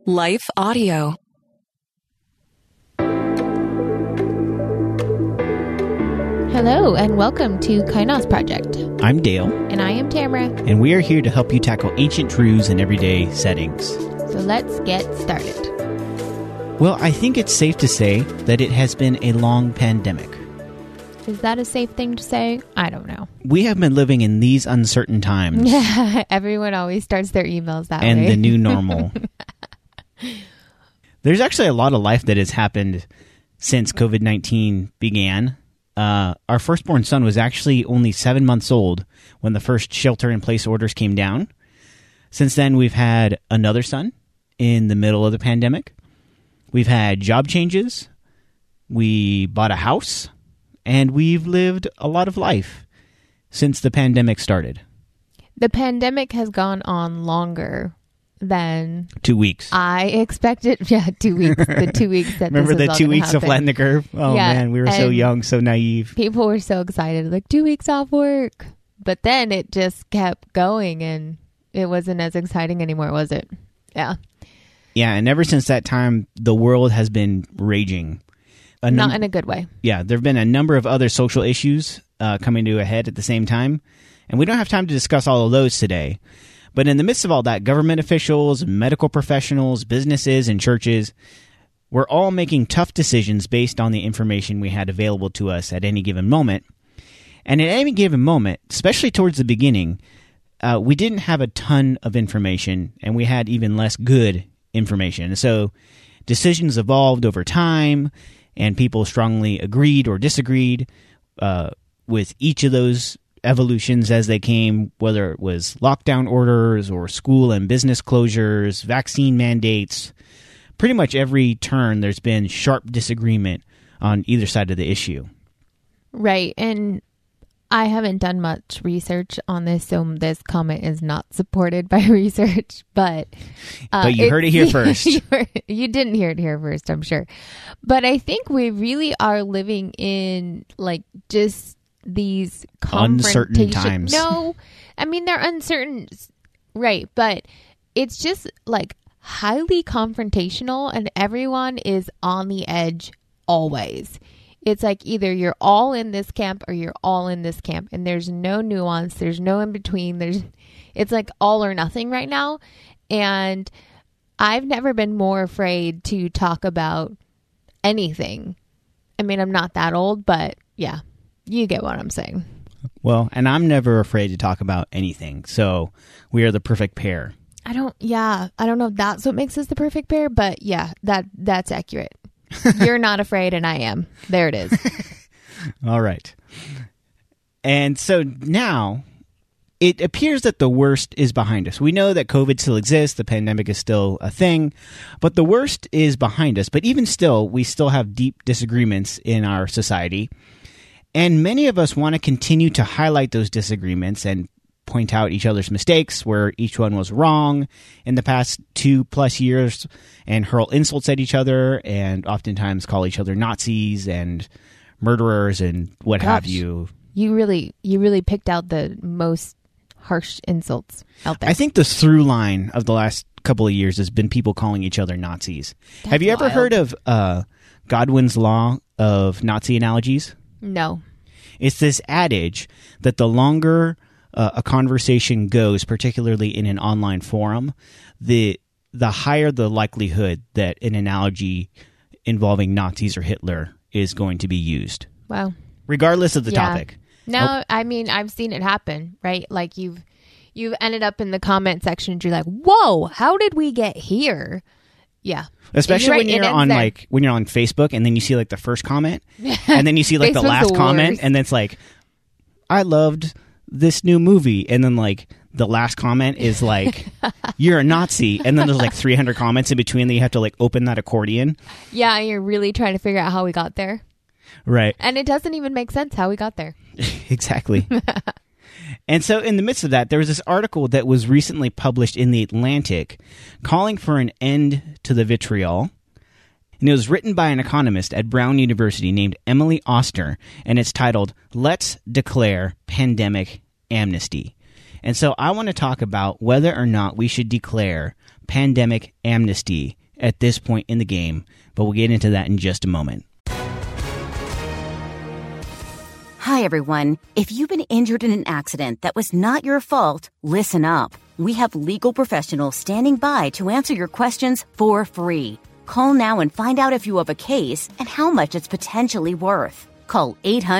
Life Audio. Hello, and welcome to Kainos Project. I'm Dale. And I am Tamara. And we are here to help you tackle ancient truths in everyday settings. So let's get started. Well, I think it's safe to say that it has been a long pandemic. Is that a safe thing to say? I don't know. We have been living in these uncertain times. Yeah, everyone always starts their emails that and way. And the new normal. There's actually a lot of life that has happened since COVID-19 began. Our firstborn son was actually only 7 months old when the first shelter-in-place orders came down. Since then, we've had another son in the middle of the pandemic. We've had job changes. We bought a house. And we've lived a lot of life since the pandemic started. The pandemic has gone on longer than 2 weeks. I expected. Yeah, 2 weeks. The 2 weeks that Remember this the is 2 all weeks gonna of flatten the curve? Oh, yeah, man, we were so young, so naive. People were so excited, like 2 weeks off work. But then it just kept going, and it wasn't as exciting anymore, was it? Yeah. Yeah, and ever since that time, the world has been raging. Not in a good way. Yeah, there have been a number of other social issues coming to a head at the same time, and we don't have time to discuss all of those today. But in the midst of all that, government officials, medical professionals, businesses, and churches were all making tough decisions based on the information we had available to us at any given moment. And at any given moment, especially towards the beginning, we didn't have a ton of information, and we had even less good information. So decisions evolved over time, and people strongly agreed or disagreed with each of those evolutions as they came, whether it was lockdown orders or school and business closures, vaccine mandates. Pretty much every turn, there's been sharp disagreement on either side of the issue. Right, and I haven't done much research on this, so this comment is not supported by research, but you heard it here first. You didn't hear it here first, I'm sure. But I think we really are living in like just these uncertain times. No, I mean they're uncertain, right? But it's just like highly confrontational, and everyone is on the edge always. It's like either you're all in this camp or you're all in this camp, and there's no nuance. There's no in between. It's like all or nothing right now. And I've never been more afraid to talk about anything. I mean, I'm not that old, but yeah, you get what I'm saying. Well, and I'm never afraid to talk about anything. So we are the perfect pair. I don't know if that's what makes us the perfect pair, but yeah, that's accurate. You're not afraid, and I am. There it is. All right. And so now it appears that the worst is behind us. We know that COVID still exists. The pandemic is still a thing, but the worst is behind us. But even still, we still have deep disagreements in our society. And many of us want to continue to highlight those disagreements and point out each other's mistakes where each one was wrong in the past 2+ years and hurl insults at each other and oftentimes call each other Nazis and murderers and what have you. You really picked out the most harsh insults out there. I think the through line of the last couple of years has been people calling each other Nazis. That's have you ever heard of Godwin's Law of Nazi analogies? No. It's this adage that the longer a conversation goes, particularly in an online forum, the higher the likelihood that an analogy involving Nazis or Hitler is going to be used. Wow. Regardless of the topic. No, I mean, I've seen it happen, right? Like you've ended up in the comment section and you're like, whoa, how did we get here? Yeah. Especially when you're on when you're on Facebook and then you see like the first comment and then you see like the last comment and then it's like, I loved this new movie, and then like the last comment is like you're a Nazi, and then there's like 300 comments in between that you have to like open that accordion. Yeah, you're really trying to figure out how we got there. Right. And it doesn't even make sense how we got there. Exactly. And so in the midst of that, there was this article that was recently published in The Atlantic calling for an end to the vitriol. And it was written by an economist at Brown University named Emily Oster, and it's titled, "Let's Declare Pandemic Amnesty." And so I want to talk about whether or not we should declare pandemic amnesty at this point in the game, but we'll get into that in just a moment. Hi, everyone. If you've been injured in an accident that was not your fault, listen up. We have legal professionals standing by to answer your questions for free. Call now and find out if you have a case and how much it's potentially worth. Call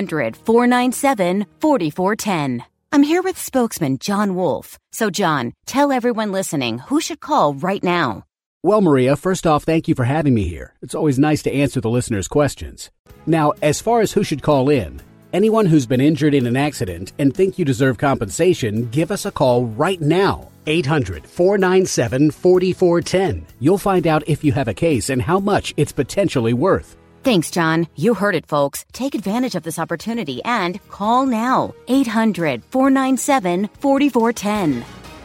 800-497-4410. I'm here with spokesman John Wolf. So, John, tell everyone listening who should call right now. Well, Maria, first off, thank you for having me here. It's always nice to answer the listeners' questions. Now, as far as who should call in, anyone who's been injured in an accident and think you deserve compensation, give us a call right now. 800-497-4410. You'll find out if you have a case and how much it's potentially worth. Thanks, John. You heard it, folks. Take advantage of this opportunity and call now. 800-497-4410.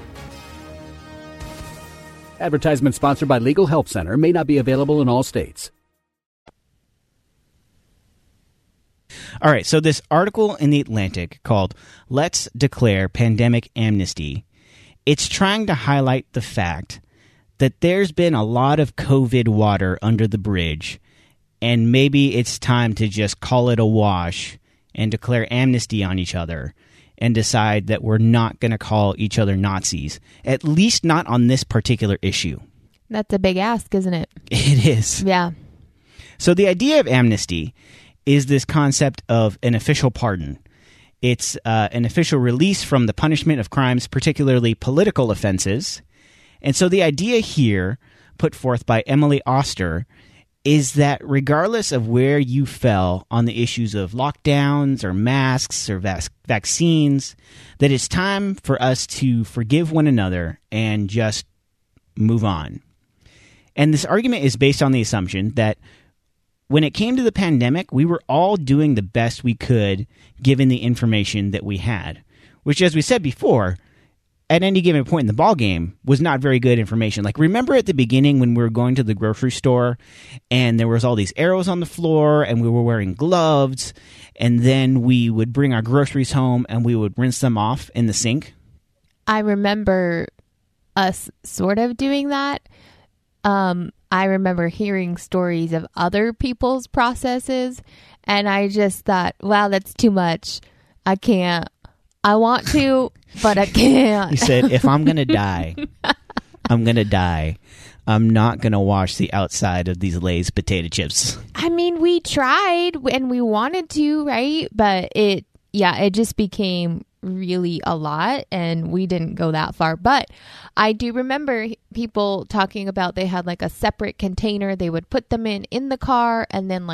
Advertisement sponsored by Legal Help Center. May not be available in all states. All right, so this article in The Atlantic called Let's Declare Pandemic Amnesty, it's trying to highlight the fact that there's been a lot of COVID water under the bridge, and maybe it's time to just call it a wash and declare amnesty on each other and decide that we're not going to call each other Nazis, at least not on this particular issue. That's a big ask, isn't it? It is. Yeah. So the idea of amnesty is this concept of an official pardon. It's an official release from the punishment of crimes, particularly political offenses. And so the idea here, put forth by Emily Oster, is that regardless of where you fell on the issues of lockdowns or masks or vaccines, that it's time for us to forgive one another and just move on. And this argument is based on the assumption that when it came to the pandemic, we were all doing the best we could given the information that we had, which, as we said before, at any given point in the ballgame was not very good information. Like, remember at the beginning when we were going to the grocery store and there was all these arrows on the floor and we were wearing gloves, and then we would bring our groceries home and we would rinse them off in the sink? I remember us sort of doing that. I remember hearing stories of other people's processes, and I just thought, wow, that's too much. I can't. I want to, but I can't. You said, if I'm going to die, I'm going to die. I'm not going to wash the outside of these Lay's potato chips. I mean, we tried and we wanted to, right? But it just became really a lot, and we didn't go that far. But I do remember people talking about they had like a separate container they would put them in the car, and then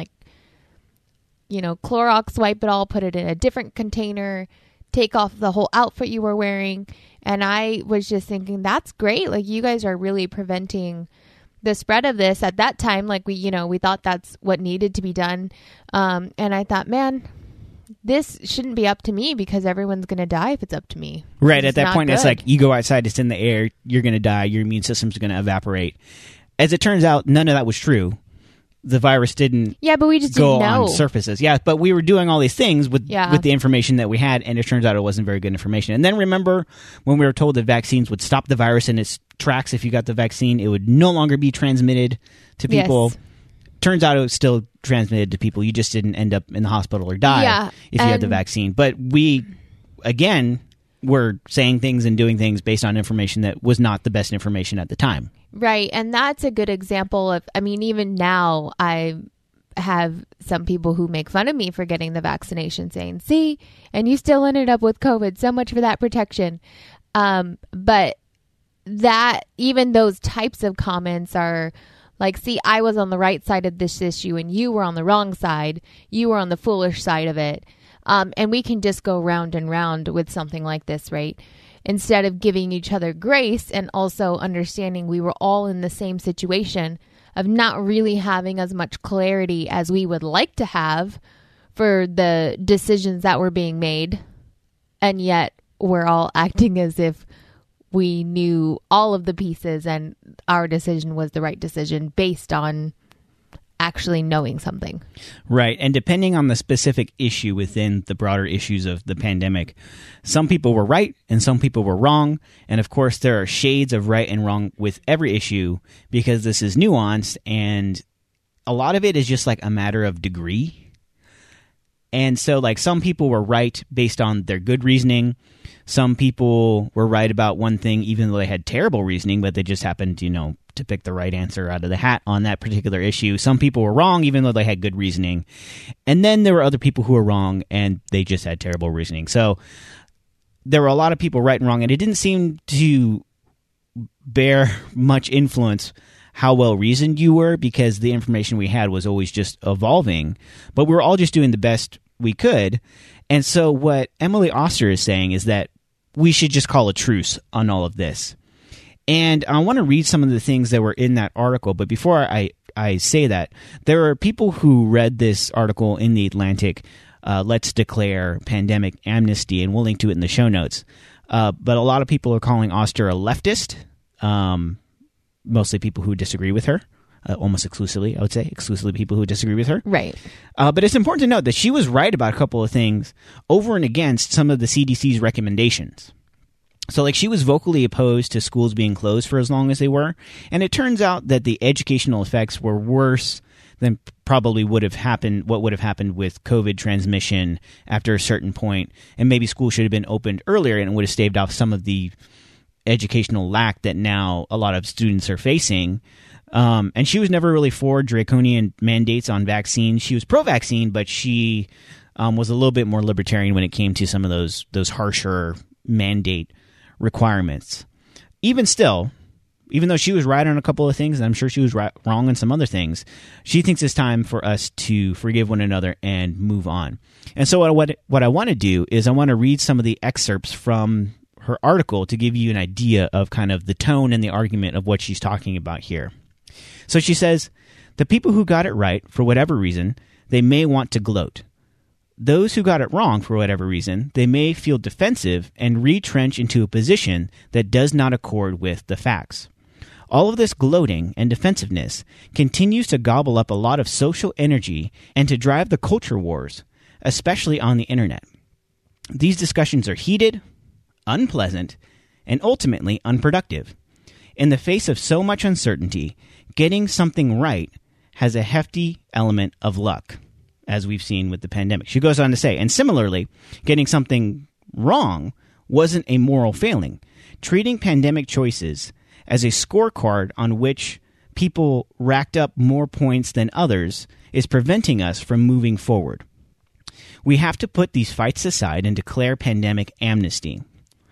Clorox wipe it all, put it in a different container, take off the whole outfit you were wearing. And I was just thinking, that's great. Like, you guys are really preventing the spread of this. At that time, like, we thought that's what needed to be done. And I thought, man, this shouldn't be up to me because everyone's going to die if it's up to me. Right. At that point, it's like you go outside, it's in the air, you're going to die, your immune system's going to evaporate. As it turns out, none of that was true. The virus didn't but we just go didn't know. on surfaces. Yeah, but we were doing all these things with the information that we had, and it turns out it wasn't very good information. And then remember when we were told that vaccines would stop the virus in its tracks if you got the vaccine, it would no longer be transmitted to people. Yes. Turns out it was still transmitted to people. You just didn't end up in the hospital or die if you had the vaccine. But we, again, were saying things and doing things based on information that was not the best information at the time. Right. And that's a good example of, I mean, even now I have some people who make fun of me for getting the vaccination saying, see, and you still ended up with COVID. So much for that protection. But that, even those types of comments are like, see, I was on the right side of this issue and you were on the wrong side. You were on the foolish side of it. And we can just go round and round with something like this, right? Instead of giving each other grace and also understanding we were all in the same situation of not really having as much clarity as we would like to have for the decisions that were being made. And yet we're all acting as if we knew all of the pieces and our decision was the right decision based on actually knowing something. Right. And depending on the specific issue within the broader issues of the pandemic, some people were right and some people were wrong. And of course, there are shades of right and wrong with every issue because this is nuanced, and a lot of it is just like a matter of degree. And so like some people were right based on their good reasoning. Some people were right about one thing even though they had terrible reasoning, but they just happened, to pick the right answer out of the hat on that particular issue. Some people were wrong even though they had good reasoning. And then there were other people who were wrong and they just had terrible reasoning. So there were a lot of people right and wrong, and it didn't seem to bear much influence how well reasoned you were because the information we had was always just evolving. But we were all just doing the best we could. And so what Emily Oster is saying is that we should just call a truce on all of this. And I want to read some of the things that were in that article. But before I say that, there are people who read this article in The Atlantic, Let's Declare Pandemic Amnesty, and we'll link to it in the show notes. But a lot of people are calling Oster a leftist, mostly people who disagree with her. Almost exclusively, I would say, exclusively people who disagree with her. Right. But it's important to note that she was right about a couple of things over and against some of the CDC's recommendations. So, she was vocally opposed to schools being closed for as long as they were, and it turns out that the educational effects were worse than probably what would have happened with COVID transmission after a certain point, and maybe schools should have been opened earlier and it would have staved off some of the educational lack that now a lot of students are facing. And she was never really for draconian mandates on vaccines. She was pro-vaccine, but she was a little bit more libertarian when it came to some of those harsher mandate requirements. Even still, even though she was right on a couple of things, and I'm sure she was wrong on some other things, she thinks it's time for us to forgive one another and move on. And so what I want to do is I want to read some of the excerpts from her article to give you an idea of kind of the tone and the argument of what she's talking about here. So she says, the people who got it right, for whatever reason, they may want to gloat. Those who got it wrong, for whatever reason, they may feel defensive and retrench into a position that does not accord with the facts. All of this gloating and defensiveness continues to gobble up a lot of social energy and to drive the culture wars, especially on the internet. These discussions are heated, unpleasant, and ultimately unproductive. In the face of so much uncertainty, getting something right has a hefty element of luck, as we've seen with the pandemic. She goes on to say, and similarly, getting something wrong wasn't a moral failing. Treating pandemic choices as a scorecard on which people racked up more points than others is preventing us from moving forward. We have to put these fights aside and declare pandemic amnesty.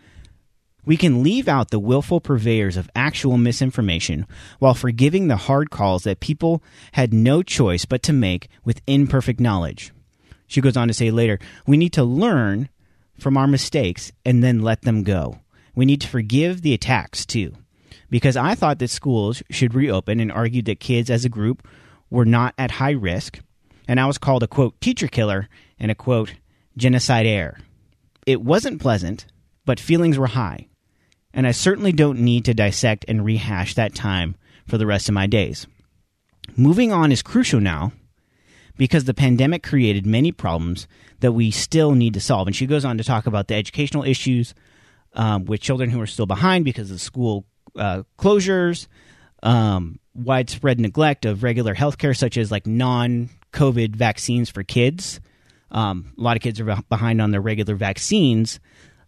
We can leave out the willful purveyors of actual misinformation while forgiving the hard calls that people had no choice but to make with imperfect knowledge. She goes on to say later, we need to learn from our mistakes and then let them go. We need to forgive the attacks too, because I thought that schools should reopen and argued that kids as a group were not at high risk, and I was called a, quote, teacher killer and a, quote, genocidaire. It wasn't pleasant, but feelings were high. And I certainly don't need to dissect and rehash that time for the rest of my days. Moving on is crucial now because the pandemic created many problems that we still need to solve. And she goes on to talk about the educational issues with children who are still behind because of school closures, widespread neglect of regular healthcare, such as like non-COVID vaccines for kids. A lot of kids are behind on their regular vaccines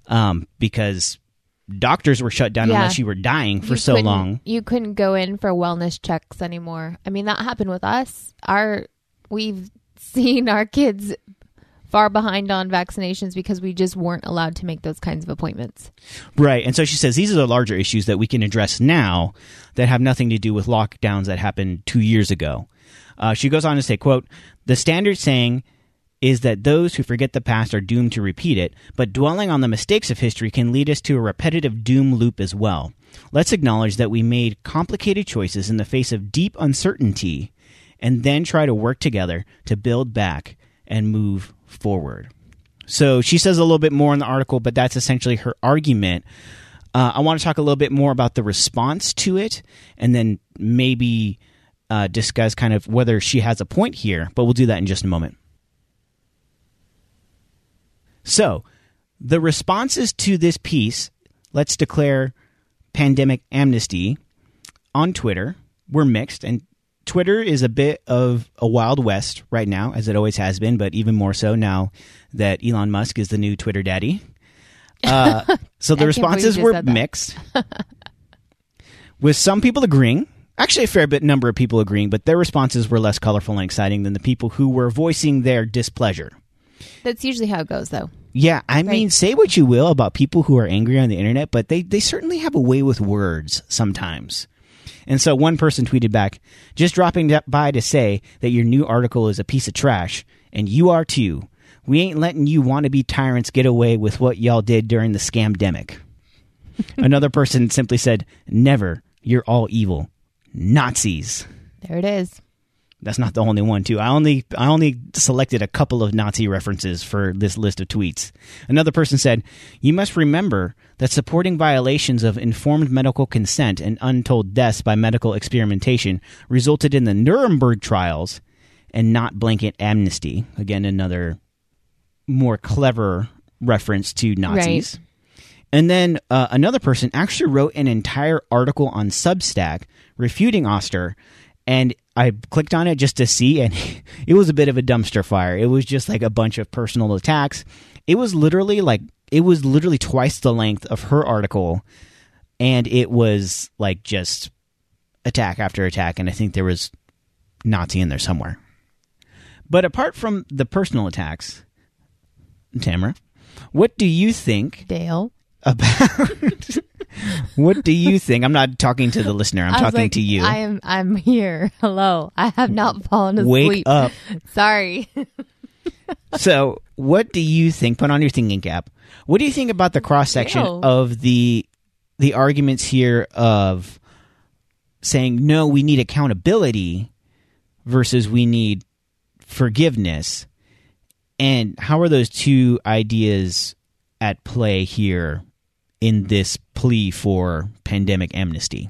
because doctors were shut down unless you were dying for so long. You couldn't go in for wellness checks anymore. I mean, that happened with us. We've seen our kids far behind on vaccinations because we just weren't allowed to make those kinds of appointments. Right. And so she says these are the larger issues that we can address now that have nothing to do with lockdowns that happened 2 years ago. She goes on to say, quote, the standard saying is that those who forget the past are doomed to repeat it, but dwelling on the mistakes of history can lead us to a repetitive doom loop as well. Let's acknowledge that we made complicated choices in the face of deep uncertainty and then try to work together to build back and move forward. So she says a little bit more in the article, but that's essentially her argument. I want to talk a little bit more about the response to it and then maybe discuss kind of whether she has a point here, but we'll do that in just a moment. So, the responses to this piece, let's declare pandemic amnesty, on Twitter were mixed, and Twitter is a bit of a Wild West right now, as it always has been, but even more so now that Elon Musk is the new Twitter daddy. So the responses were mixed, with some people agreeing, actually a fair bit number of people agreeing, but their responses were less colorful and exciting than the people who were voicing their displeasure. That's usually how it goes, though. Yeah, I mean, say what you will about people who are angry on the internet, but they certainly have a way with words sometimes. And so one person tweeted back, "Just dropping by to say that your new article is a piece of trash, and you are too. We ain't letting you wannabe tyrants get away with what y'all did during the scamdemic." Another person simply said, "Never. You're all evil. Nazis." There it is. That's not the only one, too. I only selected a couple of Nazi references for this list of tweets. Another person said, "You must remember that supporting violations of informed medical consent and untold deaths by medical experimentation resulted in the Nuremberg trials and not blanket amnesty." Again, another more clever reference to Nazis. Right. And then another person actually wrote an entire article on Substack refuting Oster, and I clicked on it just to see, and it was a bit of a dumpster fire. It was just like a bunch of personal attacks. It was literally twice the length of her article, and it was like just attack after attack, and I think there was Nazi in there somewhere. But apart from the personal attacks, Tamara, what do you think, Dale, about what do you think? I'm not talking to the listener. I'm talking to you. I'm here. Hello. I have not fallen asleep. Wake up. Sorry. So, what do you think? Put on your thinking cap. What do you think about the cross section of the arguments here of saying, no, we need accountability versus we need forgiveness? And how are those two ideas at play here in this plea for pandemic amnesty?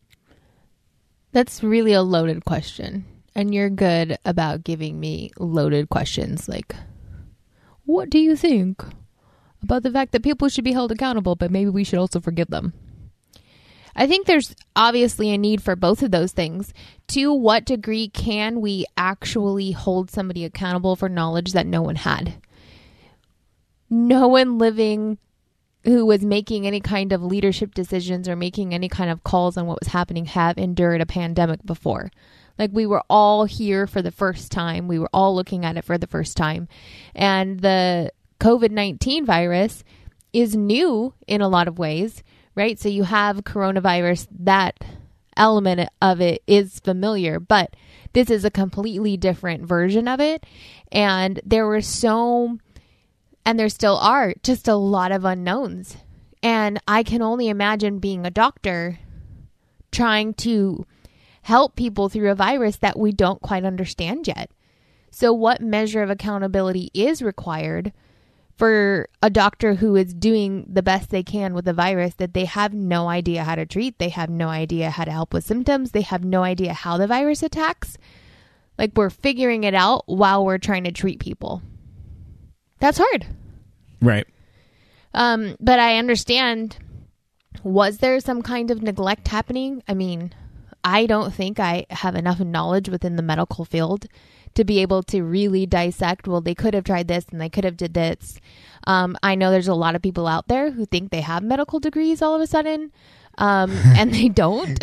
That's really a loaded question. And you're good about giving me loaded questions like, what do you think about the fact that people should be held accountable, but maybe we should also forgive them? I think there's obviously a need for both of those things. To what degree can we actually hold somebody accountable for knowledge that no one had? No one living who was making any kind of leadership decisions or making any kind of calls on what was happening have endured a pandemic before. Like, we were all here for the first time. We were all looking at it for the first time. And the COVID-19 virus is new in a lot of ways, right? So you have coronavirus, that element of it is familiar, but this is a completely different version of it. And there still are just a lot of unknowns. And I can only imagine being a doctor trying to help people through a virus that we don't quite understand yet. So what measure of accountability is required for a doctor who is doing the best they can with a virus that they have no idea how to treat? They have no idea how to help with symptoms. They have no idea how the virus attacks. Like, we're figuring it out while we're trying to treat people. That's hard. Right. But I understand, was there some kind of neglect happening? I mean, I don't think I have enough knowledge within the medical field to be able to really dissect, well, they could have tried this and they could have did this. I know there's a lot of people out there who think they have medical degrees all of a sudden, and they don't.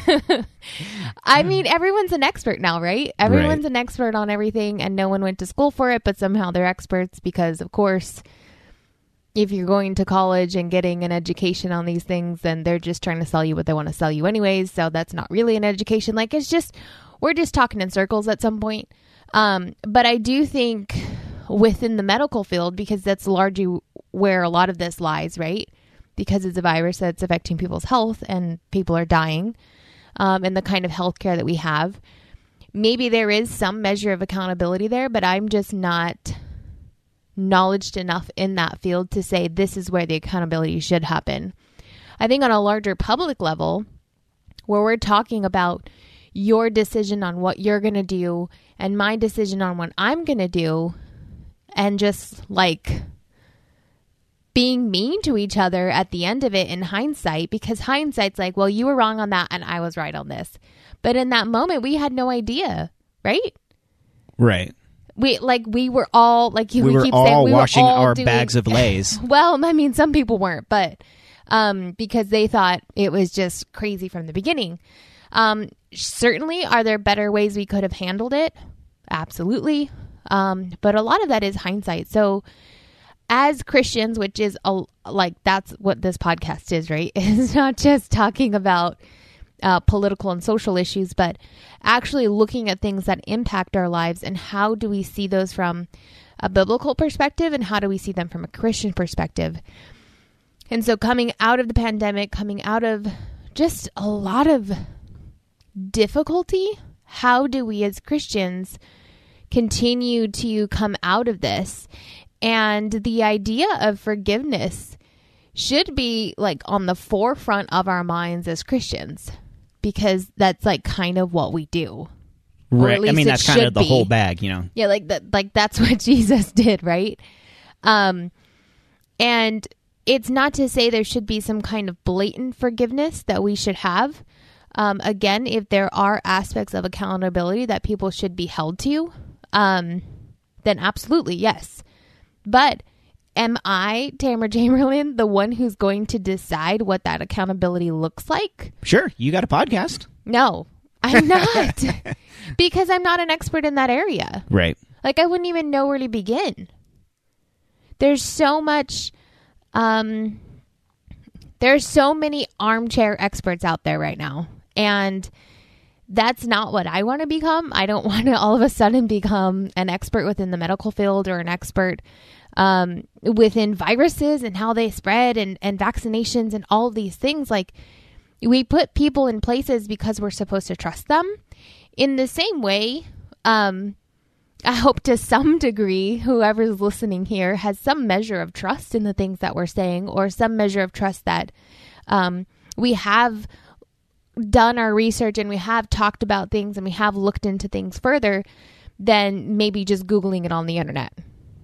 I mean, everyone's an expert now, right? Everyone's an expert on everything, and no one went to school for it, but somehow they're experts because, of course, if you're going to college and getting an education on these things, then they're just trying to sell you what they want to sell you anyways. So that's not really an education. Like, it's just, we're just talking in circles at some point. But I do think within the medical field, because that's largely where a lot of this lies, right? Because it's a virus that's affecting people's health and people are dying, and the kind of healthcare that we have. Maybe there is some measure of accountability there, but I'm just not knowledged enough in that field to say this is where the accountability should happen. I think on a larger public level, where we're talking about your decision on what you're going to do and my decision on what I'm going to do, and just like being mean to each other at the end of it in hindsight, because hindsight's like, well, you were wrong on that and I was right on this. But in that moment, we had no idea, right? Right. We were all like, we were all washing our doing, bags of Lay's. Well, I mean, some people weren't, but because they thought it was just crazy from the beginning. Certainly, are there better ways we could have handled it? Absolutely. But a lot of that is hindsight. So as Christians, which is that's what this podcast is, right? It's not just talking about political and social issues, but actually looking at things that impact our lives, and how do we see those from a biblical perspective, and how do we see them from a Christian perspective? And so coming out of the pandemic, coming out of just a lot of difficulty, how do we as Christians continue to come out of this? And the idea of forgiveness should be like on the forefront of our minds as Christians, because that's like kind of what we do. Right. I mean, that's kind of the whole bag, you know? Yeah. Like that's what Jesus did. Right. And it's not to say there should be some kind of blatant forgiveness that we should have. Again, if there are aspects of accountability that people should be held to, then absolutely, yes. But am I, Tamara Chamberlain, the one who's going to decide what that accountability looks like? Sure. You got a podcast. No, I'm not. Because I'm not an expert in that area. Right. Like, I wouldn't even know where to begin. There's so much... there's so many armchair experts out there right now. And that's not what I want to become. I don't want to all of a sudden become an expert within the medical field, or an expert within viruses and how they spread, and vaccinations and all of these things. Like, we put people in places because we're supposed to trust them. In the same way, I hope to some degree, whoever's listening here has some measure of trust in the things that we're saying, or some measure of trust that we have done our research, and we have talked about things, and we have looked into things further than maybe just Googling it on the internet.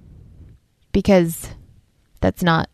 Because that's not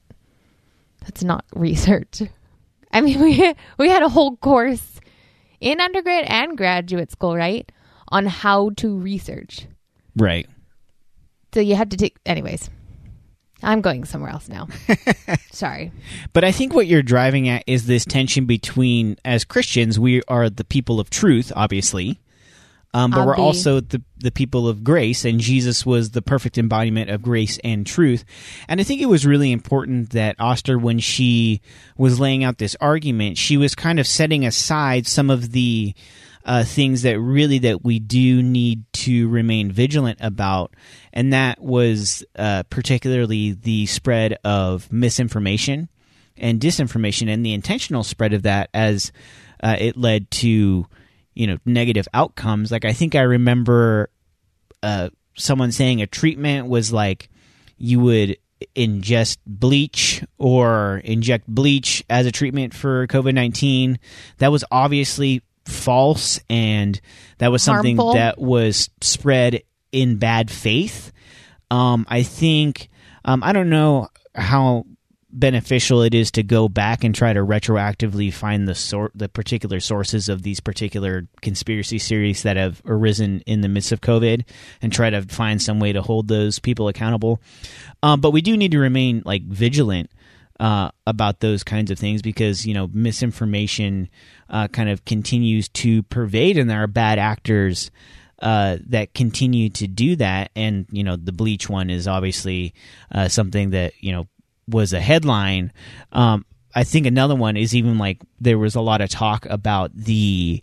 research. I mean, we had a whole course in undergrad and graduate school, right, on how to research. Right. So you have to take... Anyways, I'm going somewhere else now. Sorry. But I think what you're driving at is this tension between, as Christians, we are the people of truth, obviously. But we're also the people of grace, and Jesus was the perfect embodiment of grace and truth. And I think it was really important that Oster, when she was laying out this argument, she was kind of setting aside some of the things that we do need to remain vigilant about, and that was particularly the spread of misinformation and disinformation, and the intentional spread of that as it led to negative outcomes. Like, I think I remember someone saying a treatment was like you would ingest bleach or inject bleach as a treatment for COVID-19. That was obviously false, and that was something harmful, that was spread in bad faith. I think I don't know how beneficial it is to go back and try to retroactively find the particular sources of these particular conspiracy theories that have arisen in the midst of COVID, and try to find some way to hold those people accountable. But we do need to remain vigilant about those kinds of things, because misinformation kind of continues to pervade, and there are bad actors that continue to do that. And the bleach one is obviously something that was a headline. I think another one is even there was a lot of talk about the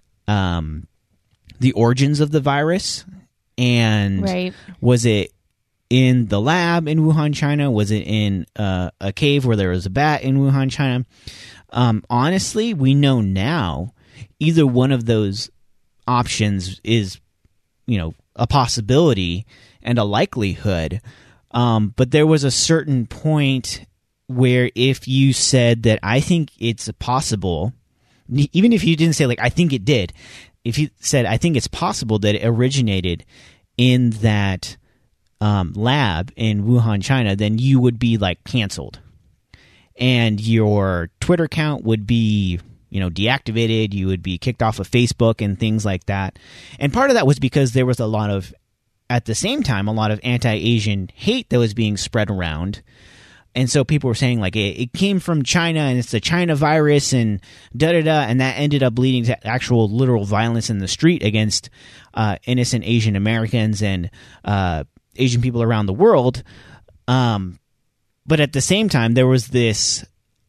origins of the virus, and right. Was it in the lab in Wuhan, China? Was it in a cave where there was a bat in Wuhan, China? Honestly, we know now either one of those options is, a possibility and a likelihood. But there was a certain point where if you said that I think it's possible, even if you didn't say I think it did, if you said, I think it's possible that it originated in that lab in Wuhan, China, then you would be like canceled. And your Twitter account would be, deactivated. You would be kicked off of Facebook and things like that. And part of that was because there was at the same time, a lot of anti-Asian hate that was being spread around. And so people were saying, like, it came from China and it's the China virus and da-da-da, and that ended up leading to actual literal violence in the street against innocent Asian Americans and Asian people around the world. But at the same time, there was this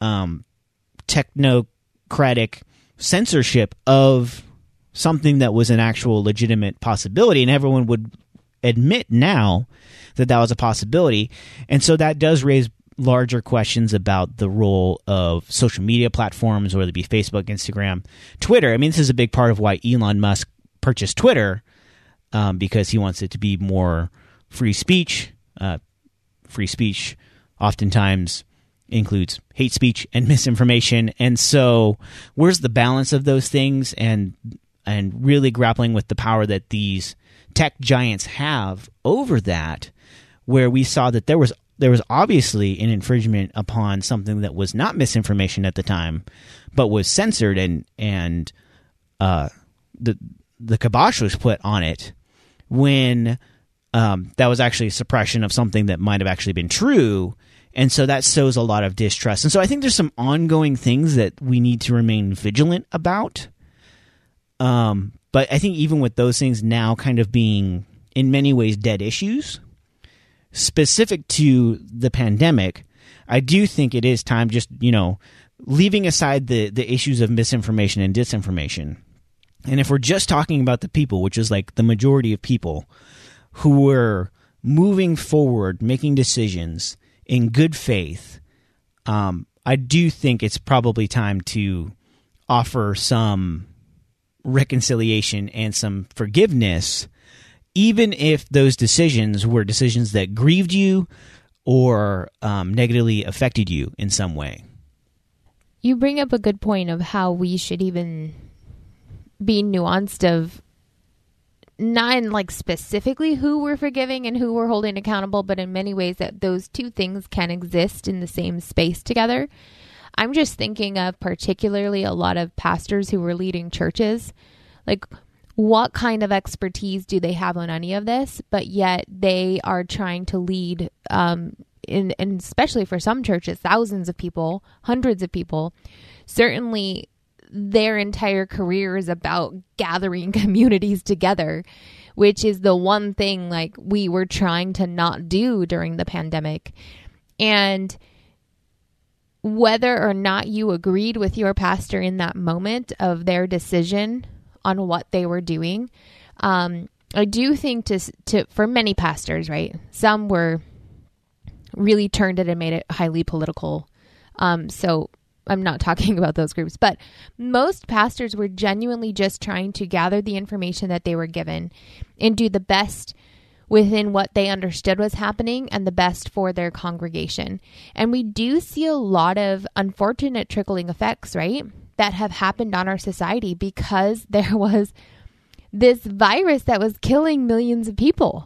technocratic censorship of something that was an actual legitimate possibility, and everyone would admit now that was a possibility. And so that does raise larger questions about the role of social media platforms, whether it be Facebook, Instagram, Twitter. I mean, this is a big part of why Elon Musk purchased Twitter, because he wants it to be more free speech. Free speech oftentimes includes hate speech and misinformation. And so where's the balance of those things, and really grappling with the power that these tech giants have over that, where we saw that there was obviously an infringement upon something that was not misinformation at the time, but was censored, and the kibosh was put on it when that was actually a suppression of something that might have actually been true. And so that sows a lot of distrust. And so I think there's some ongoing things that we need to remain vigilant about. But I think even with those things now kind of being in many ways dead issues, specific to the pandemic, I do think it is time, just, leaving aside the issues of misinformation and disinformation. And if we're just talking about the people, which is like the majority of people who were moving forward, making decisions in good faith, I do think it's probably time to offer some reconciliation and some forgiveness, even if those decisions were decisions that grieved you or negatively affected you in some way. You bring up a good point of how we should even be nuanced of not in like specifically who we're forgiving and who we're holding accountable, but in many ways that those two things can exist in the same space together. I'm just thinking of particularly a lot of pastors who were leading churches. Like, what kind of expertise do they have on any of this? But yet they are trying to lead, and especially for some churches, thousands of people, hundreds of people. Certainly their entire career is about gathering communities together, which is the one thing like we were trying to not do during the pandemic. And whether or not you agreed with your pastor in that moment of their decision on what they were doing, I do think for many pastors, right? Some were really turned it and made it highly political. So I'm not talking about those groups, but most pastors were genuinely just trying to gather the information that they were given and do the best within what they understood was happening and the best for their congregation. And we do see a lot of unfortunate trickling effects, right, that have happened on our society because there was this virus that was killing millions of people.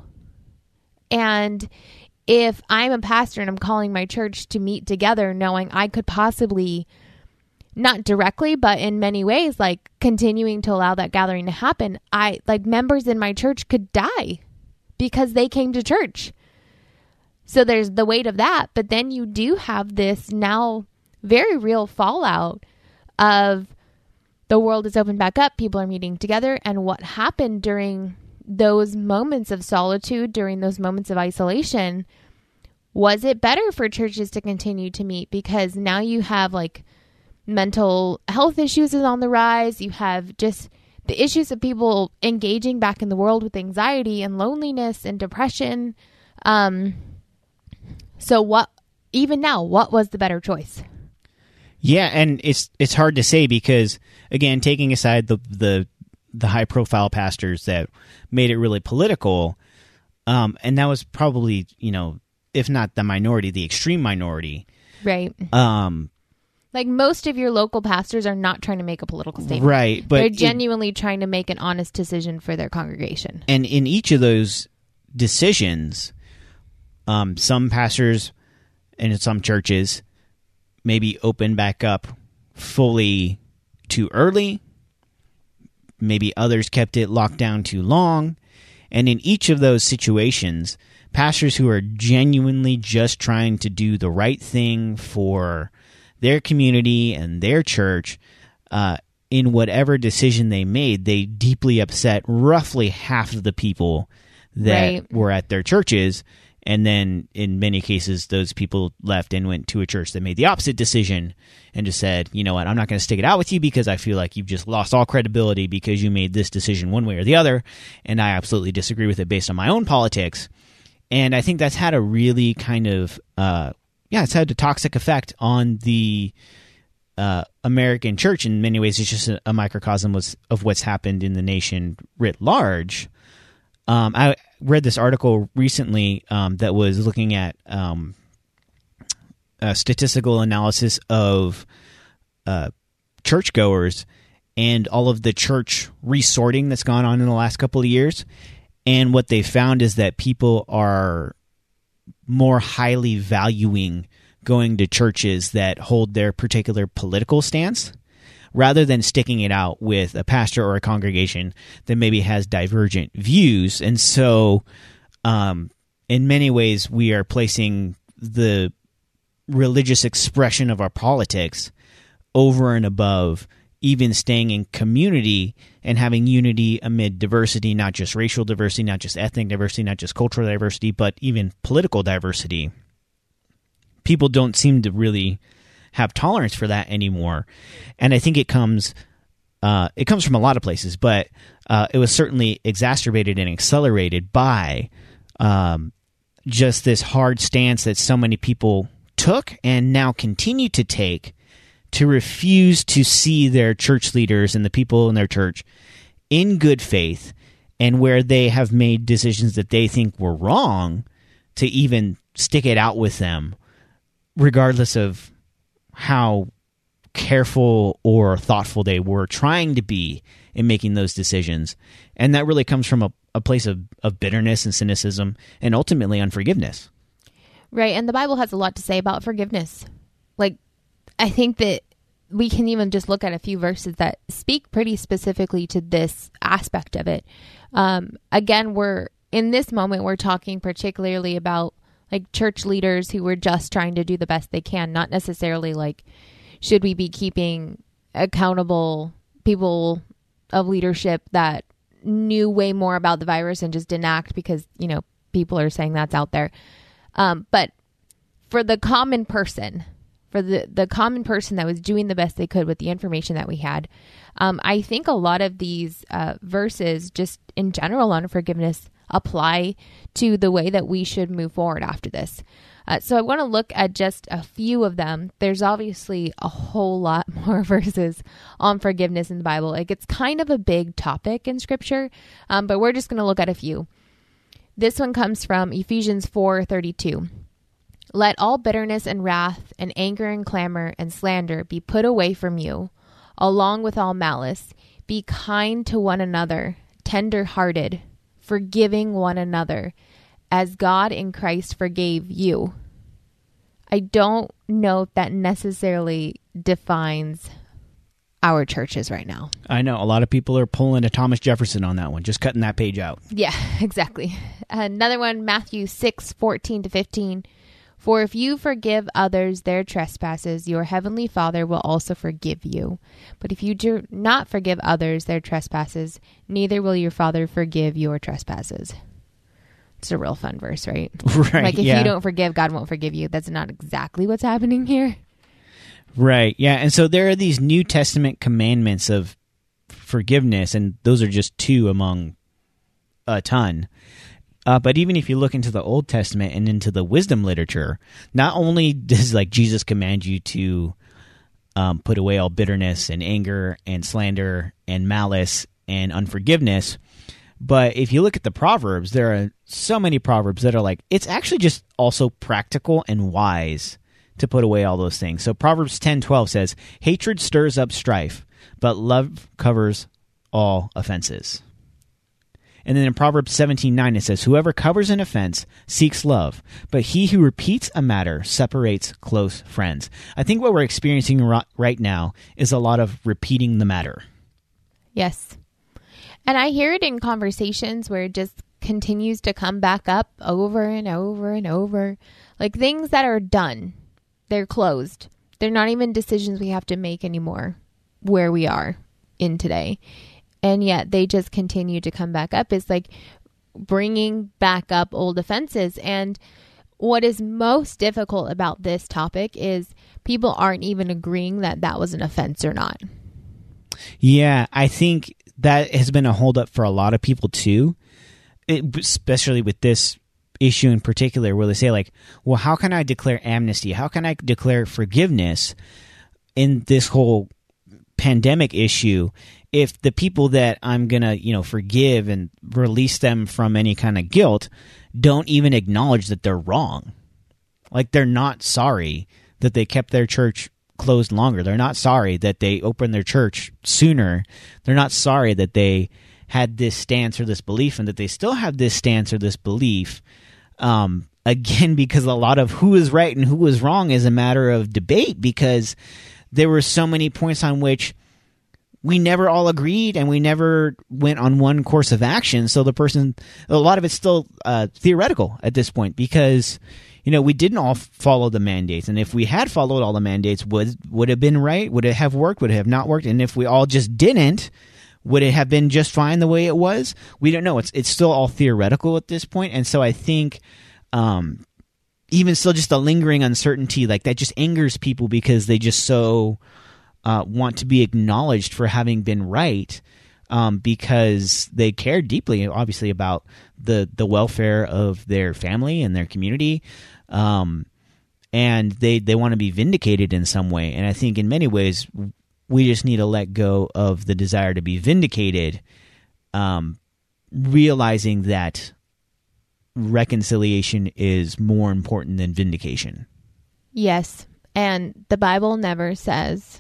And if I'm a pastor and I'm calling my church to meet together, knowing I could possibly, not directly, but in many ways, like continuing to allow that gathering to happen, members in my church could die because they came to church. So there's the weight of that. But then you do have this now very real fallout of the world is opened back up. People are meeting together. And what happened during those moments of solitude, during those moments of isolation, was it better for churches to continue to meet? Because now you have like mental health issues is on the rise. You have just the issues of people engaging back in the world with anxiety and loneliness and depression. So what was the better choice? Yeah, and it's hard to say because, again, taking aside the high profile pastors that made it really political, and that was probably, if not the minority, the extreme minority. Right. Like, most of your local pastors are not trying to make a political statement. Right. But they're genuinely trying to make an honest decision for their congregation. And in each of those decisions, some pastors and in some churches maybe open back up fully too early. Maybe others kept it locked down too long. And in each of those situations, pastors who are genuinely just trying to do the right thing for their community and their church, in whatever decision they made, they deeply upset roughly half of the people that were at their churches. And then in many cases, those people left and went to a church that made the opposite decision and just said, you know what, I'm not going to stick it out with you because I feel like you've just lost all credibility because you made this decision one way or the other. And I absolutely disagree with it based on my own politics. And I think that's had a really kind of, it's had a toxic effect on the American church. In many ways, it's just a microcosm of what's happened in the nation writ large. I read this article recently that was looking at a statistical analysis of churchgoers and all of the church resorting that's gone on in the last couple of years. And what they found is that people are more highly valuing going to churches that hold their particular political stance rather than sticking it out with a pastor or a congregation that maybe has divergent views. And so in many ways, we are placing the religious expression of our politics over and above even staying in community and having unity amid diversity, not just racial diversity, not just ethnic diversity, not just cultural diversity, but even political diversity. People don't seem to really have tolerance for that anymore. And I think it comes from a lot of places, but it was certainly exacerbated and accelerated by just this hard stance that so many people took and now continue to take to refuse to see their church leaders and the people in their church in good faith, and where they have made decisions that they think were wrong to even stick it out with them, regardless of how careful or thoughtful they were trying to be in making those decisions. And that really comes from a place of bitterness and cynicism and ultimately unforgiveness. Right, and the Bible has a lot to say about forgiveness. Like, I think that we can even just look at a few verses that speak pretty specifically to this aspect of it. Again, in this moment, we're talking particularly about like church leaders who were just trying to do the best they can, not necessarily like, should we be keeping accountable people of leadership that knew way more about the virus and just didn't act because, people are saying that's out there. But for the common person, for the common person that was doing the best they could with the information that we had, I think a lot of these verses just in general on forgiveness apply to the way that we should move forward after this. So I want to look at just a few of them. There's obviously a whole lot more verses on forgiveness in the Bible. Like, it's kind of a big topic in Scripture, but we're just going to look at a few. This one comes from Ephesians 4:32. Let all bitterness and wrath and anger and clamor and slander be put away from you, along with all malice. Be kind to one another, tender-hearted, forgiving one another, as God in Christ forgave you. I don't know if that necessarily defines our churches right now. I know. A lot of people are pulling a Thomas Jefferson on that one, just cutting that page out. Yeah, exactly. Another one, Matthew 6:14-15. For if you forgive others their trespasses, your heavenly Father will also forgive you. But if you do not forgive others their trespasses, neither will your Father forgive your trespasses. It's a real fun verse, right? Right. Like, if you don't forgive, God won't forgive you. That's not exactly what's happening here. Right. Yeah. And so there are these New Testament commandments of forgiveness, and those are just two among a ton. But even if you look into the Old Testament and into the wisdom literature, not only does Jesus command you to put away all bitterness and anger and slander and malice and unforgiveness, but if you look at the Proverbs, there are so many Proverbs that are like, it's actually just also practical and wise to put away all those things. So Proverbs 10:12 says, hatred stirs up strife, but love covers all offenses. And then in Proverbs 17:9 it says, whoever covers an offense seeks love, but he who repeats a matter separates close friends. I think what we're experiencing right now is a lot of repeating the matter. Yes. And I hear it in conversations where it just continues to come back up over and over and over. Like things that are done, they're closed. They're not even decisions we have to make anymore where we are in today. And yet they just continue to come back up. It's like bringing back up old offenses. And what is most difficult about this topic is people aren't even agreeing that that was an offense or not. Yeah, I think that has been a holdup for a lot of people too, especially with this issue in particular, where they say like, well, how can I declare amnesty? How can I declare forgiveness in this whole pandemic issue if the people that I'm going to, forgive and release them from any kind of guilt don't even acknowledge that they're wrong? Like they're not sorry that they kept their church closed longer. They're not sorry that they opened their church sooner. They're not sorry that they had this stance or this belief, and that they still have this stance or this belief. Again, because a lot of who is right and who is wrong is a matter of debate, because there were so many points on which we never all agreed and we never went on one course of action. So a lot of it's still theoretical at this point, because we didn't all follow the mandates. And if we had followed all the mandates, would it have been right? Would it have worked? Would it have not worked? And if we all just didn't, would it have been just fine the way it was? We don't know. It's still all theoretical at this point. And so I think even still just the lingering uncertainty, like that just angers people because they just so want to be acknowledged for having been right, because they care deeply, obviously, about the welfare of their family and their community. And they want to be vindicated in some way. And I think in many ways, we just need to let go of the desire to be vindicated, realizing that reconciliation is more important than vindication. Yes. And the Bible never says,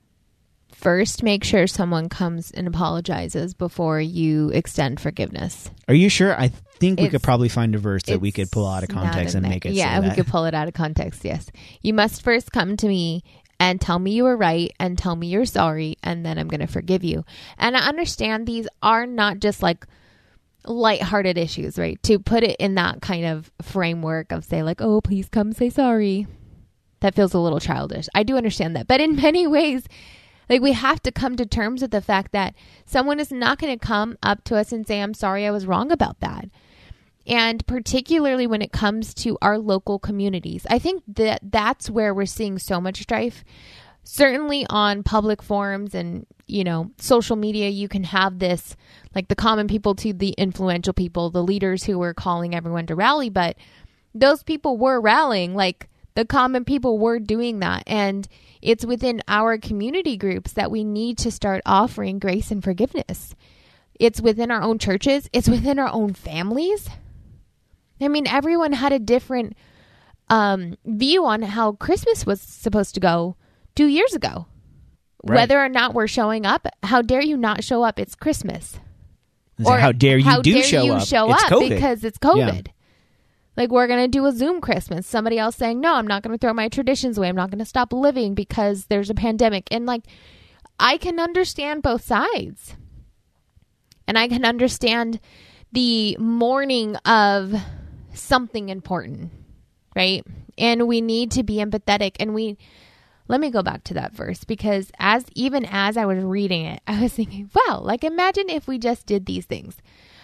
first make sure someone comes and apologizes before you extend forgiveness. Are you sure? I think we could probably find a verse that we could pull out of context and make it say that. Yeah, we could pull it out of context, yes. You must first come to me and tell me you were right and tell me you're sorry, and then I'm going to forgive you. And I understand these are not just like lighthearted issues, right? To put it in that kind of framework of say like, oh, please come say sorry. That feels a little childish. I do understand that. But in many ways, like we have to come to terms with the fact that someone is not going to come up to us and say, I'm sorry, I was wrong about that. And particularly when it comes to our local communities, I think that that's where we're seeing so much strife. Certainly on public forums and, social media, you can have this, like the common people to the influential people, the leaders who were calling everyone to rally. But those people were rallying, like the common people were doing that. And it's within our community groups that we need to start offering grace and forgiveness. It's within our own churches. It's within our own families. I mean, everyone had a different view on how Christmas was supposed to go 2 years ago. Right. Whether or not we're showing up, how dare you not show up? It's Christmas. Or how dare you show up? It's COVID. Because it's COVID. Yeah. Like we're going to do a Zoom Christmas. Somebody else saying, no, I'm not going to throw my traditions away. I'm not going to stop living because there's a pandemic. And like, I can understand both sides. And I can understand the mourning of something important, right? And we need to be empathetic. And let me go back to that verse, because even as I was reading it, I was thinking, wow, like imagine if we just did these things.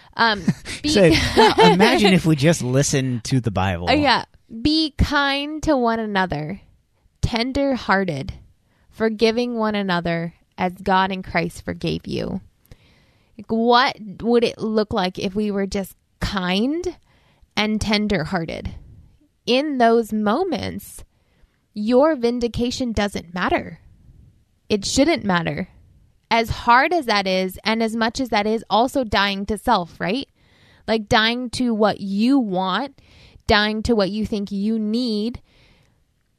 Imagine if we just listened to the Bible. Yeah. Be kind to one another, tender-hearted, forgiving one another as God in Christ forgave you. Like, what would it look like if we were just kind and tender-hearted? In those moments, your vindication doesn't matter. It shouldn't matter. As hard as that is, and as much as that is also dying to self, right? Like dying to what you want, dying to what you think you need.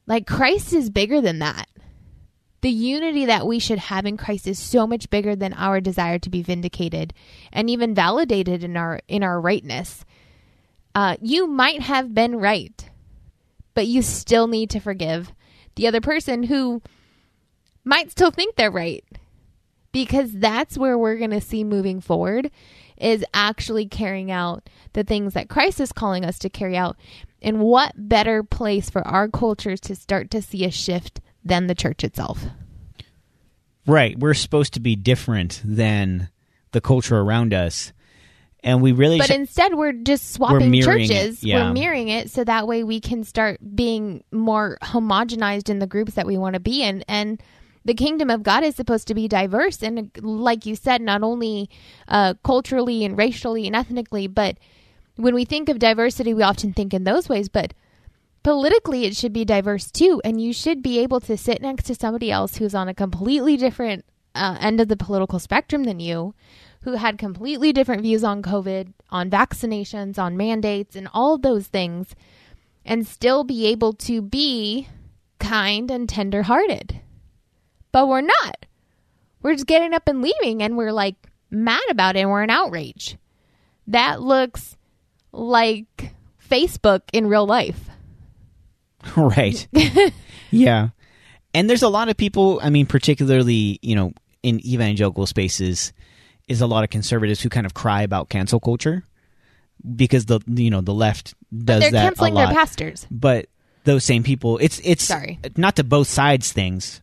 Like, Christ is bigger than that. The unity that we should have in Christ is so much bigger than our desire to be vindicated and even validated in our rightness. You might have been right, but you still need to forgive the other person who might still think they're right, because that's where we're going to see moving forward, is actually carrying out the things that Christ is calling us to carry out. And what better place for our cultures to start to see a shift than the church itself? Right. We're supposed to be different than the culture around us. And we really... But instead, we're just swapping churches. Yeah. We're mirroring it so that way we can start being more homogenized in the groups that we want to be in. And the kingdom of God is supposed to be diverse. And like you said, not only culturally and racially and ethnically, but when we think of diversity, we often think in those ways. But politically, it should be diverse too. And you should be able to sit next to somebody else who's on a completely different end of the political spectrum than you, who had completely different views on COVID, on vaccinations, on mandates, and all of those things, and still be able to be kind and tender-hearted. But we're not. We're just getting up and leaving, and we're like mad about it, and we're in outrage. That looks like Facebook in real life. Right. Yeah. And there's a lot of people, I mean, particularly, in evangelical spaces, is a lot of conservatives who kind of cry about cancel culture because the left does that a lot. They're canceling their pastors. But those same people, it's Sorry. Not to both sides things,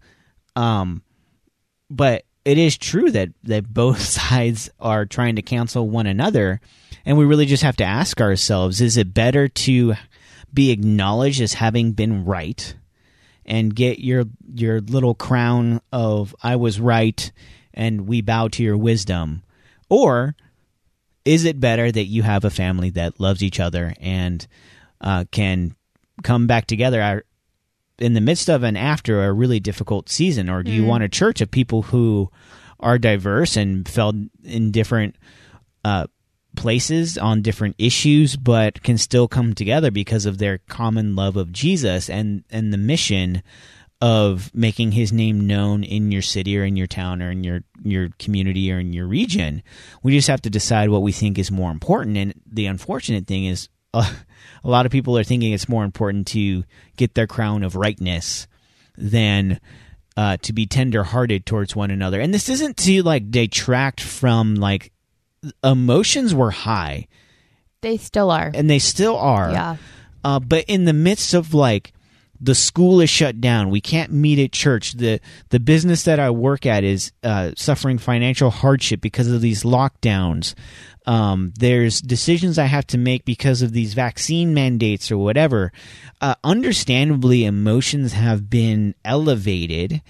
but it is true that both sides are trying to cancel one another, and we really just have to ask ourselves: is it better to be acknowledged as having been right and get your little crown of "I was right" and we bow to your wisdom? Or is it better that you have a family that loves each other and can come back together in the midst of and after a really difficult season? Or do you want a church of people who are diverse and felt in different places on different issues, but can still come together because of their common love of Jesus and the mission of making his name known in your city or in your town or in your community or in your region? We just have to decide what we think is more important. And the unfortunate thing is a lot of people are thinking it's more important to get their crown of rightness than to be tender-hearted towards one another. And this isn't to detract from emotions were high. They still are. And they still are. Yeah. But in the midst of the school is shut down, we can't meet at church, the business that I work at is suffering financial hardship because of these lockdowns. There's decisions I have to make because of these vaccine mandates or whatever. Understandably, emotions have been elevated.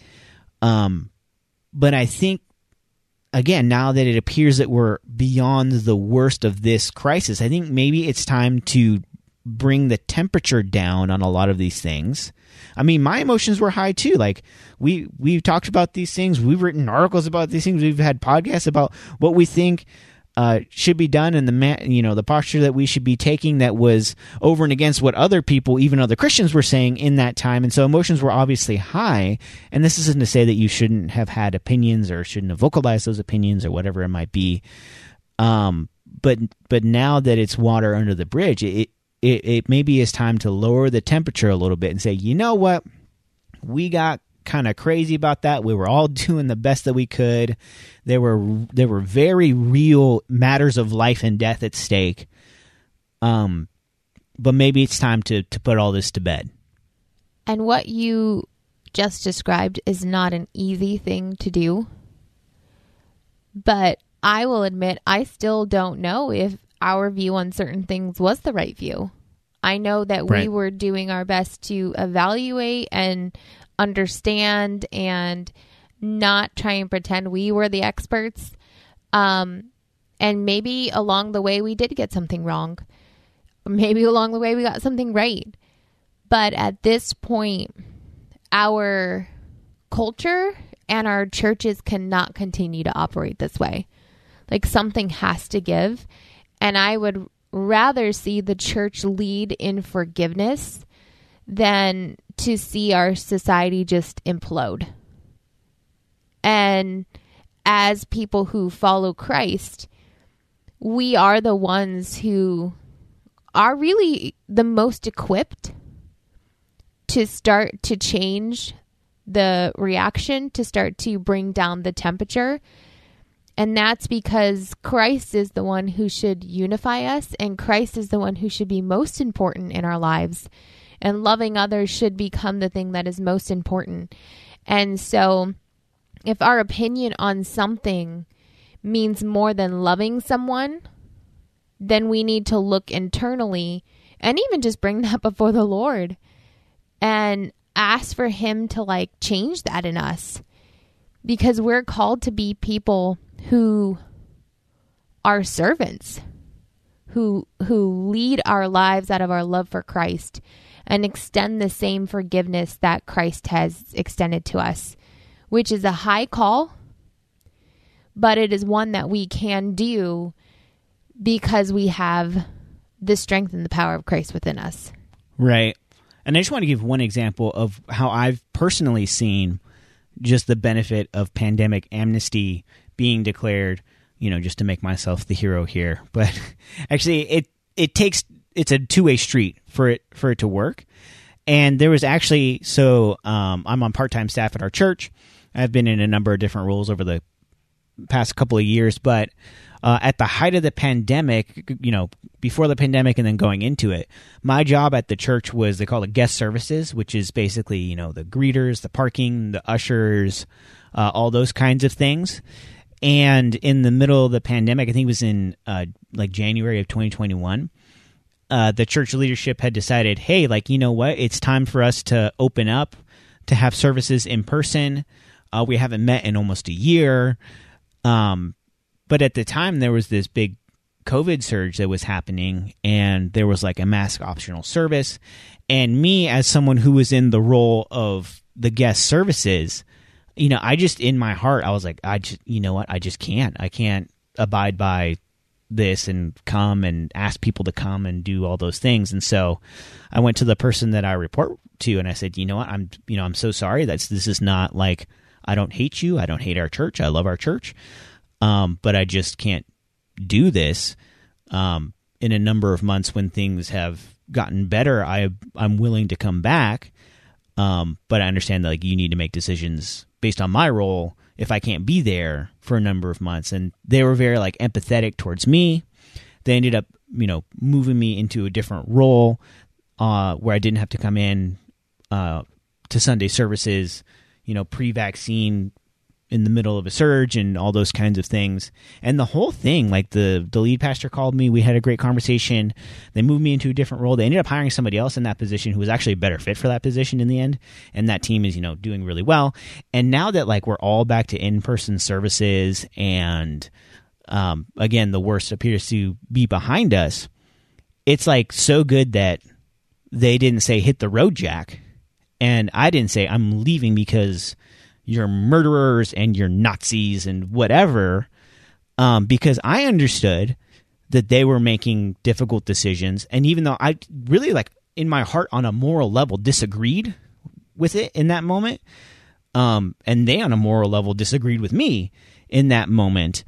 But I think, again, now that it appears that we're beyond the worst of this crisis, I think maybe it's time to bring the temperature down on a lot of these things. I mean, my emotions were high too. We've talked about these things. We've written articles about these things. We've had podcasts about what we think should be done and the posture that we should be taking that was over and against what other people, even other Christians, were saying in that time. And so emotions were obviously high. And this isn't to say that you shouldn't have had opinions or shouldn't have vocalized those opinions or whatever it might be. But now that it's water under the bridge, it maybe is time to lower the temperature a little bit and say, you know what, we got kind of crazy about that. We were all doing the best that we could. There were very real matters of life and death at stake. But maybe it's time to put all this to bed. And what you just described is not an easy thing to do. But I will admit, I still don't know if our view on certain things was the right view. I know that we were doing our best to evaluate and understand and not try and pretend we were the experts. And maybe along the way we did get something wrong. Maybe along the way we got something right. But at this point, our culture and our churches cannot continue to operate this way. Something has to give. And I would rather see the church lead in forgiveness than to see our society just implode. And as people who follow Christ, we are the ones who are really the most equipped to start to change the reaction, to start to bring down the temperature. And that's because Christ is the one who should unify us, and Christ is the one who should be most important in our lives. And loving others should become the thing that is most important. And so if our opinion on something means more than loving someone, then we need to look internally and even just bring that before the Lord and ask for him to change that in us, because we're called to be people who are servants, who lead our lives out of our love for Christ and extend the same forgiveness that Christ has extended to us, which is a high call, but it is one that we can do because we have the strength and the power of Christ within us. Right. And I just want to give one example of how I've personally seen just the benefit of pandemic amnesty being declared, just to make myself the hero here. But actually it's a two-way street for it to work. And there was actually, I'm on part-time staff at our church. I've been in a number of different roles over the past couple of years, but at the height of the pandemic, before the pandemic and then going into it, my job at the church was, they call it guest services, which is basically, the greeters, the parking, the ushers, all those kinds of things. And in the middle of the pandemic, I think it was in January of 2021, the church leadership had decided, hey, you know what? It's time for us to open up, to have services in person. We haven't met in almost a year. But at the time, there was this big COVID surge that was happening, and there was a mask optional service. And me, as someone who was in the role of the guest services, I just, in my heart, I was like, you know what? I just can't. I can't abide by this and come and ask people to come and do all those things. And so I went to the person that I report to, and I said, you know what? I'm so sorry. This is not I don't hate you. I don't hate our church. I love our church. But I just can't do this. In a number of months when things have gotten better, I'm willing to come back. But I understand that you need to make decisions based on my role if I can't be there for a number of months. And they were very empathetic towards me. They ended up, moving me into a different role, where I didn't have to come in, to Sunday services, pre-vaccine, in the middle of a surge and all those kinds of things. And the whole thing, the lead pastor called me. We had a great conversation. They moved me into a different role. They ended up hiring somebody else in that position who was actually a better fit for that position in the end. And that team is, doing really well. And now that we're all back to in-person services and, again, the worst appears to be behind us, it's so good that they didn't say, hit the road, Jack. And I didn't say, I'm leaving because you're murderers and you're Nazis and whatever, because I understood that they were making difficult decisions. And even though I really, in my heart, on a moral level, disagreed with it in that moment, and they on a moral level disagreed with me in that moment,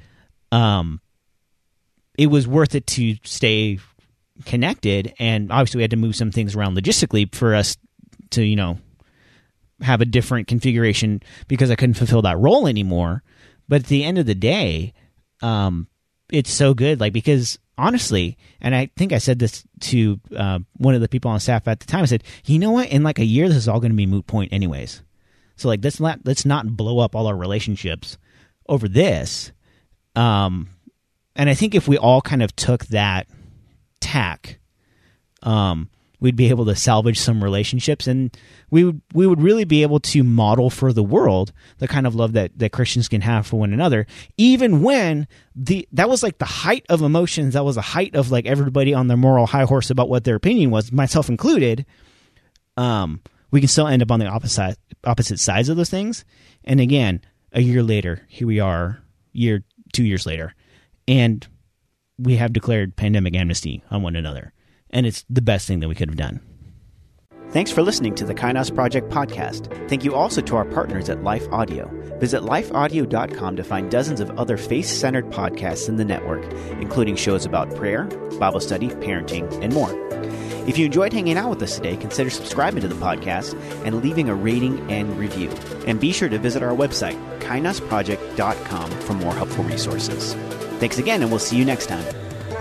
it was worth it to stay connected. And obviously we had to move some things around logistically for us to, have a different configuration because I couldn't fulfill that role anymore. But at the end of the day, it's so good. because honestly, and I think I said this to one of the people on staff at the time, I said, you know what? In a year, this is all going to be moot point anyways. So let's not blow up all our relationships over this. And I think if we all kind of took that tack, we'd be able to salvage some relationships, and we would really be able to model for the world the kind of love that Christians can have for one another, even when that was the height of emotions, that was the height of everybody on their moral high horse about what their opinion was, myself included. We can still end up on the opposite sides of those things. And again, a year later, here we are, 2 years later, and we have declared pandemic amnesty on one another. And it's the best thing that we could have done. Thanks for listening to the Kainos Project podcast. Thank you also to our partners at Life Audio. Visit lifeaudio.com to find dozens of other faith-centered podcasts in the network, including shows about prayer, Bible study, parenting, and more. If you enjoyed hanging out with us today, consider subscribing to the podcast and leaving a rating and review. And be sure to visit our website, kainosproject.com, for more helpful resources. Thanks again, and we'll see you next time.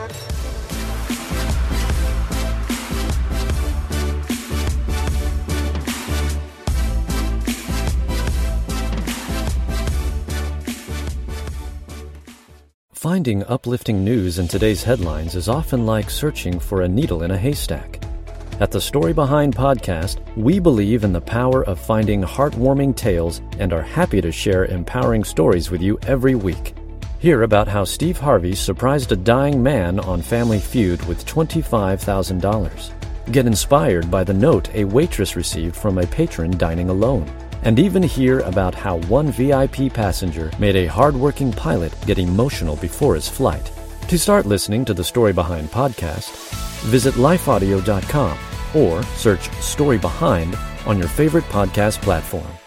Finding uplifting news in today's headlines is often like searching for a needle in a haystack. At the Story Behind podcast, we believe in the power of finding heartwarming tales and are happy to share empowering stories with you every week. Hear about how Steve Harvey surprised a dying man on Family Feud with $25,000. Get inspired by the note a waitress received from a patron dining alone. And even hear about how one VIP passenger made a hardworking pilot get emotional before his flight. To start listening to the Story Behind podcast, visit lifeaudio.com or search Story Behind on your favorite podcast platform.